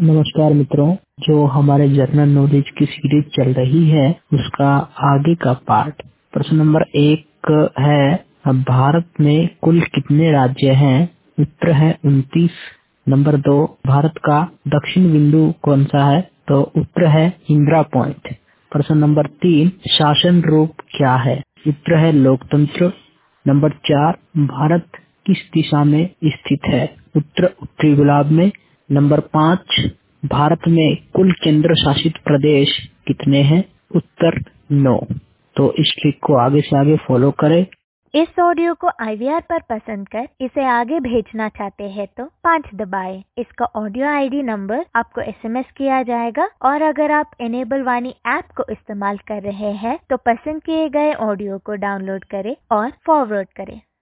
नमस्कार मित्रों, जो हमारे जनरल नॉलेज की सीरीज चल रही है उसका आगे का पार्ट। प्रश्न नंबर 1 है, भारत में कुल कितने राज्य हैं? उत्तर है 29। नंबर 2, भारत का दक्षिण बिंदु कौन सा है? तो उत्तर है इंदिरा पॉइंट। प्रश्न नंबर 3, शासन रूप क्या है? उत्तर है लोकतंत्र। नंबर 4, भारत किस दिशा में स्थित है? उत्तर उत्तरी गोलार्ध में। नंबर 5, भारत में कुल केंद्र शासित प्रदेश कितने हैं? उत्तर 9। तो इस ट्रिक को आगे से आगे फॉलो करें। इस ऑडियो को IVR पर पसंद कर इसे आगे भेजना चाहते हैं तो 5 दबाएं। इसका ऑडियो ID नंबर आपको SMS किया जाएगा और अगर आप इनेबल वाणी ऐप को इस्तेमाल कर रहे हैं तो पसंद किए गए ऑडियो को डाउनलोड करें और फॉरवर्ड करें।